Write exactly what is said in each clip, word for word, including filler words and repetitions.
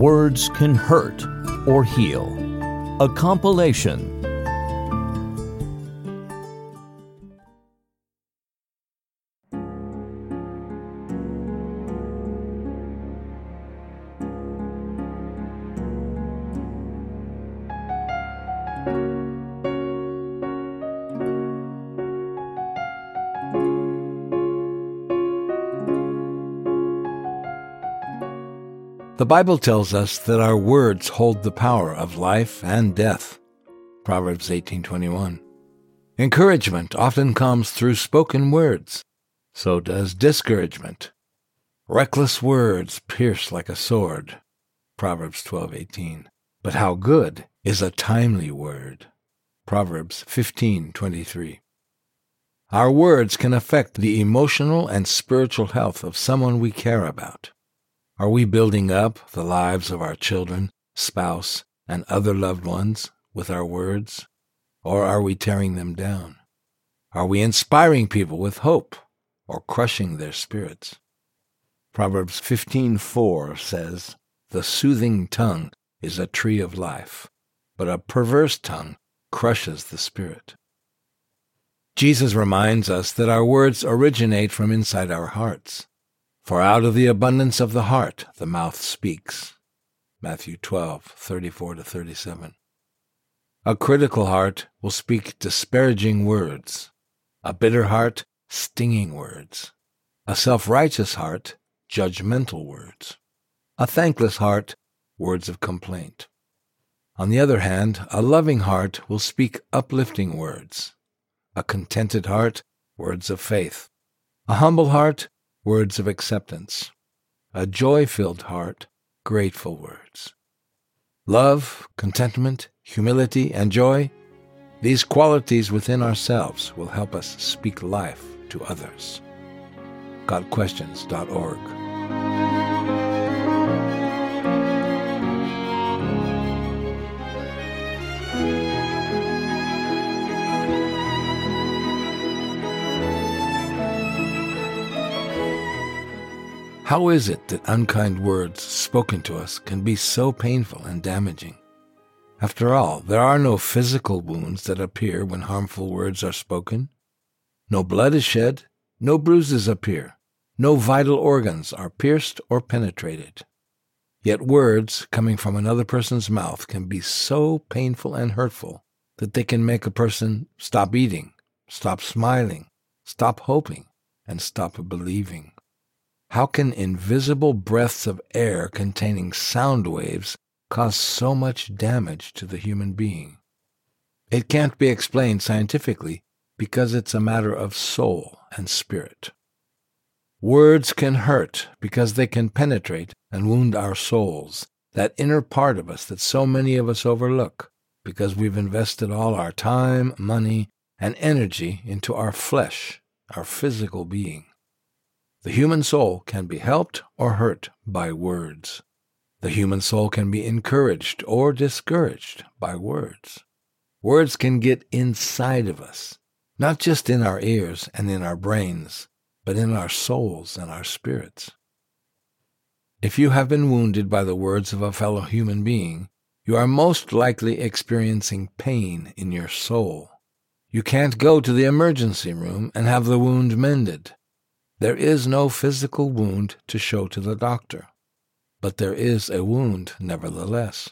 Words Can Hurt or Heal. A compilation. The Bible tells us that our words hold the power of life and death. Proverbs eighteen twenty-one. Encouragement often comes through spoken words. So does discouragement. Reckless words pierce like a sword. Proverbs twelve eighteen. But how good is a timely word. Proverbs fifteen twenty-three. Our words can affect the emotional and spiritual health of someone we care about. Are we building up the lives of our children, spouse, and other loved ones with our words? Or are we tearing them down? Are we inspiring people with hope or crushing their spirits? Proverbs fifteen four says, "The soothing tongue is a tree of life, but a perverse tongue crushes the spirit." Jesus reminds us that our words originate from inside our hearts. For out of the abundance of the heart the mouth speaks. Matthew twelve thirty-four to thirty-seven. A critical heart will speak disparaging words. A bitter heart, stinging words. A self-righteous heart, judgmental words. A thankless heart, words of complaint. On the other hand, a loving heart will speak uplifting words. A contented heart, words of faith. A humble heart, words of acceptance. A joy-filled heart, grateful words. Love, contentment, humility, and joy, these qualities within ourselves will help us speak life to others. God Questions dot org. How is it that unkind words spoken to us can be so painful and damaging? After all, there are no physical wounds that appear when harmful words are spoken. No blood is shed, no bruises appear, no vital organs are pierced or penetrated. Yet words coming from another person's mouth can be so painful and hurtful that they can make a person stop eating, stop smiling, stop hoping, and stop believing. How can invisible breaths of air containing sound waves cause so much damage to the human being? It can't be explained scientifically because it's a matter of soul and spirit. Words can hurt because they can penetrate and wound our souls, that inner part of us that so many of us overlook because we've invested all our time, money, and energy into our flesh, our physical being. The human soul can be helped or hurt by words. The human soul can be encouraged or discouraged by words. Words can get inside of us, not just in our ears and in our brains, but in our souls and our spirits. If you have been wounded by the words of a fellow human being, you are most likely experiencing pain in your soul. You can't go to the emergency room and have the wound mended. There is no physical wound to show to the doctor, but there is a wound nevertheless.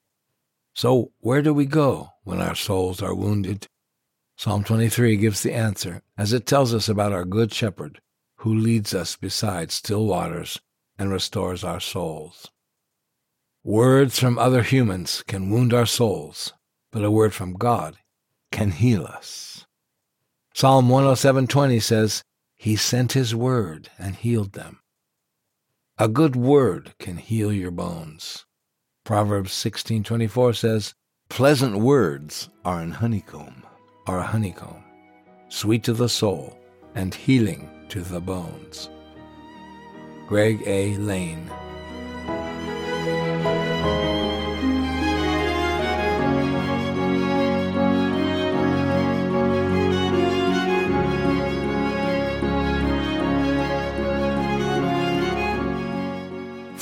So where do we go when our souls are wounded? Psalm twenty-three gives the answer, as it tells us about our good shepherd, who leads us beside still waters and restores our souls. Words from other humans can wound our souls, but a word from God can heal us. Psalm one oh seven twenty says, "He sent his word and healed them." A good word can heal your bones. Proverbs sixteen twenty-four says, "Pleasant words are an honeycomb, are a honeycomb, sweet to the soul and healing to the bones." Greg A. Lane.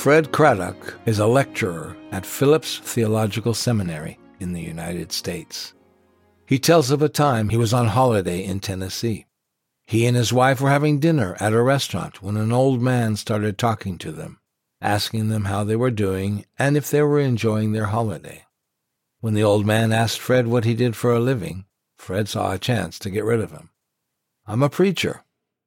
Fred Craddock is a lecturer at Phillips Theological Seminary in the United States. He tells of a time he was on holiday in Tennessee. He and his wife were having dinner at a restaurant when an old man started talking to them, asking them how they were doing and if they were enjoying their holiday. When the old man asked Fred what he did for a living, Fred saw a chance to get rid of him. "I'm a preacher."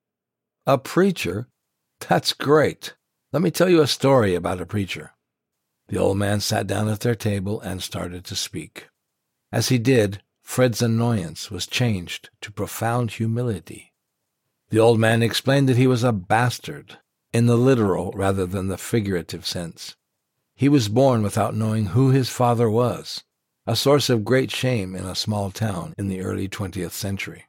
"A preacher? That's great. Let me tell you a story about a preacher." The old man sat down at their table and started to speak. As he did, Fred's annoyance was changed to profound humility. The old man explained that he was a bastard, in the literal rather than the figurative sense. He was born without knowing who his father was, a source of great shame in a small town in the early twentieth century.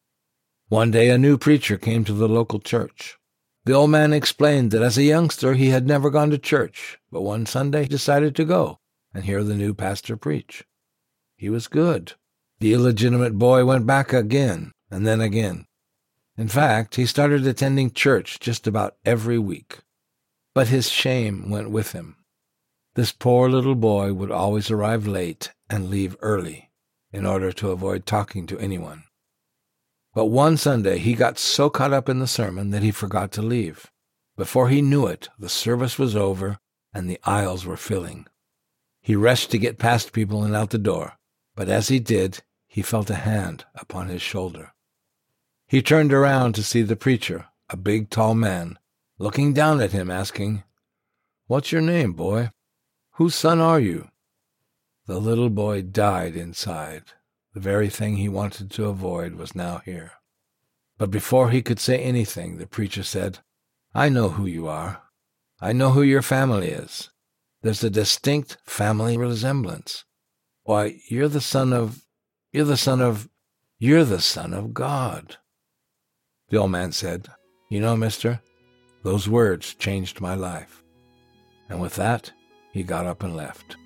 One day a new preacher came to the local church. The old man explained that as a youngster he had never gone to church, but one Sunday he decided to go and hear the new pastor preach. He was good. The illegitimate boy went back again and then again. In fact, he started attending church just about every week. But his shame went with him. This poor little boy would always arrive late and leave early in order to avoid talking to anyone. But one Sunday he got so caught up in the sermon that he forgot to leave. Before he knew it, the service was over and the aisles were filling. He rushed to get past people and out the door, but as he did, he felt a hand upon his shoulder. He turned around to see the preacher, a big, tall man, looking down at him, asking, "What's your name, boy? Whose son are you?" The little boy died inside. The very thing he wanted to avoid was now here. But before he could say anything, the preacher said, "I know who you are. I know who your family is. There's a distinct family resemblance. Why, you're the son of, you're the son of, you're the son of God." The old man said, "You know, mister, those words changed my life." And with that, he got up and left.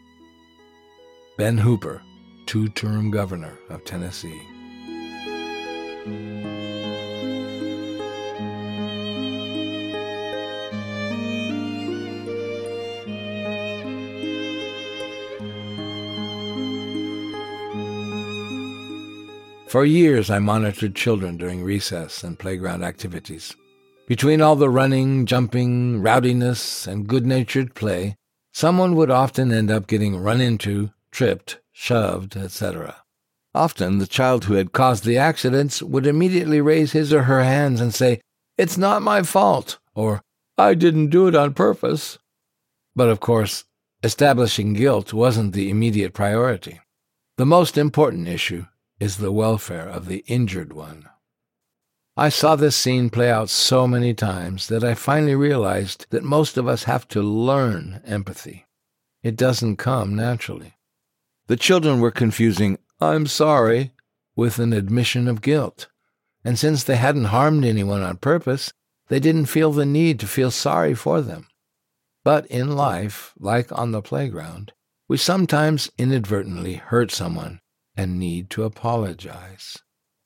Ben Hooper, two-term governor of Tennessee. For years I monitored children during recess and playground activities. Between all the running, jumping, rowdiness, and good-natured play, someone would often end up getting run into, tripped, shoved, et cetera. Often the child who had caused the accidents would immediately raise his or her hands and say, "It's not my fault," or "I didn't do it on purpose." But of course, establishing guilt wasn't the immediate priority. The most important issue is the welfare of the injured one. I saw this scene play out so many times that I finally realized that most of us have to learn empathy. It doesn't come naturally. The children were confusing "I'm sorry" with an admission of guilt, and since they hadn't harmed anyone on purpose, they didn't feel the need to feel sorry for them. But in life, like on the playground, we sometimes inadvertently hurt someone and need to apologize.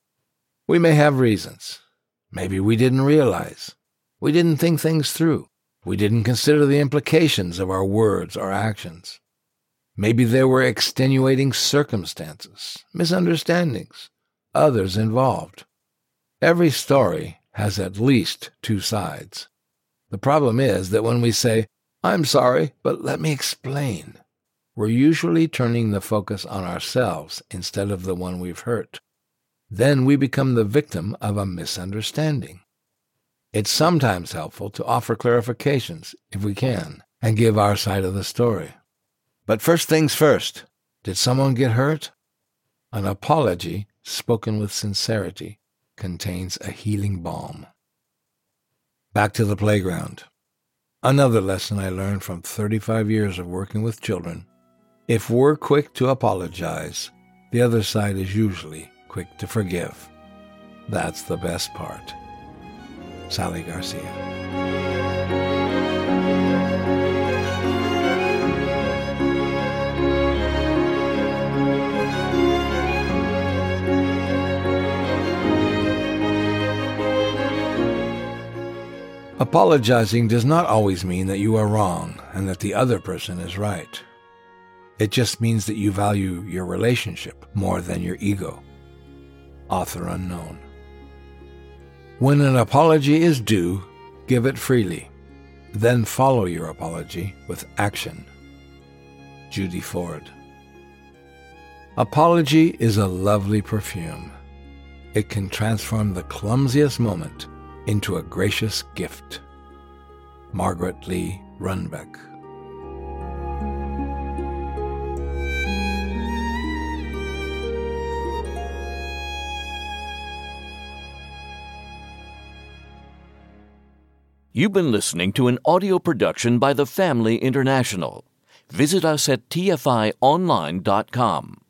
We may have reasons. Maybe we didn't realize. We didn't think things through. We didn't consider the implications of our words or actions. Maybe there were extenuating circumstances, misunderstandings, others involved. Every story has at least two sides. The problem is that when we say, "I'm sorry, but let me explain," we're usually turning the focus on ourselves instead of the one we've hurt. Then we become the victim of a misunderstanding. It's sometimes helpful to offer clarifications, if we can, and give our side of the story. But first things first, did someone get hurt? An apology, spoken with sincerity, contains a healing balm. Back to the playground. Another lesson I learned from thirty-five years of working with children: if we're quick to apologize, the other side is usually quick to forgive. That's the best part. Sally Garcia. Apologizing does not always mean that you are wrong and that the other person is right. It just means that you value your relationship more than your ego. Author unknown. When an apology is due, give it freely. Then follow your apology with action. Judy Ford. Apology is a lovely perfume. It can transform the clumsiest moment into a gracious gift. Margaret Lee Runbeck. You've been listening to an audio production by the Family International. Visit us at T F I online dot com.